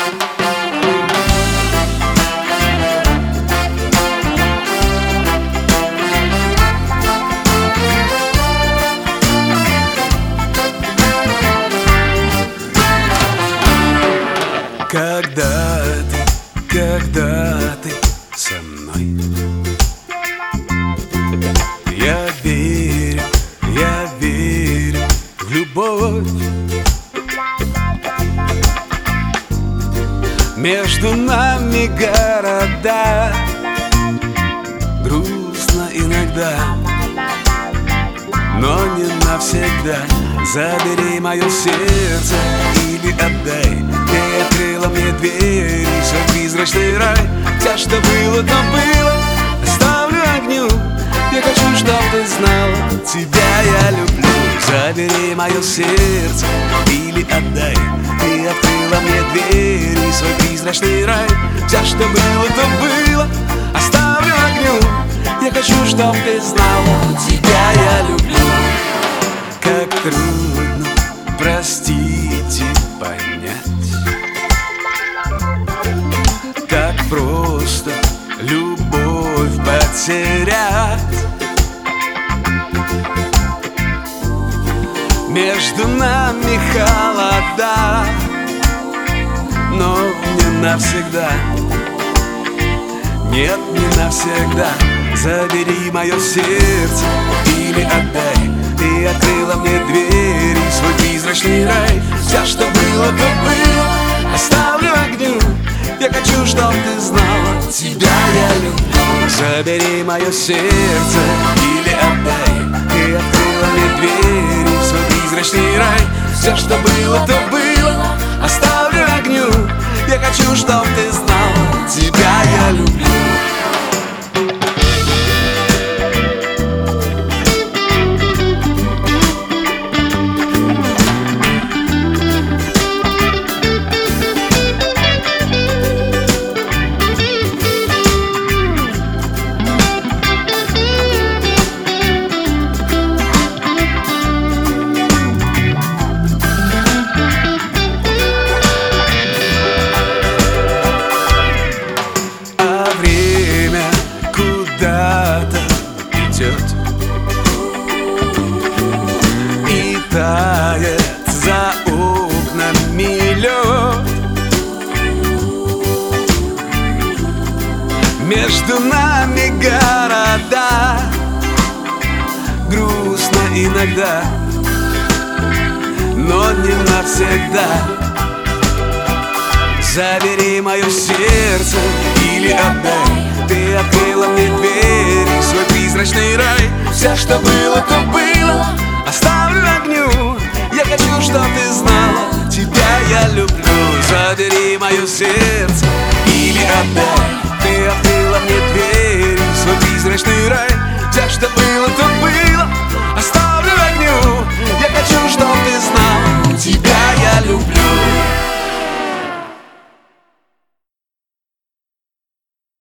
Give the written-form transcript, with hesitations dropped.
Когда ты со мной, я верю в любовь. Между нами города, грустно иногда, но не навсегда. Забери мое сердце или отдай. Ты открыла мне дверь, свой призрачный рай. Вся, что было, то было, оставлю огню. Я хочу, чтоб ты знала, тебя я люблю. Забери мое сердце или отдай. Ты открыла мне дверь, свой призрачный рай. Вся, что было, то было, оставлю огню. Я хочу, чтоб ты знала, тебя я люблю. Как трудно простить и понять, так просто любовь потерять. Между нами холода, но не навсегда. Нет, не навсегда. Забери мое сердце или отдай. Ты открыла мне дверь, свой призрачный рай. Вся, что было, то было, оставлю огню. Я хочу, чтоб ты знала, тебя я люблю. Забери мое сердце или отдай. Ты открыла мне дверь, свой призрачный рай. Все, что было, то было, оставлю огню. Я хочу, чтоб ты знала, тебя я люблю. Куда-то идет и тает за окнами лед. Между нами города, грустно иногда, но не навсегда. Забери мое сердце или отдай. Ты открыла мне дверь, свой призрачный рай. Все, что было, то было, оставлю огню. Я хочу, чтоб ты знала, тебя я люблю. Забери мое сердце или отдай. Ты открыла мне дверь, свой призрачный рай. Все, что было, то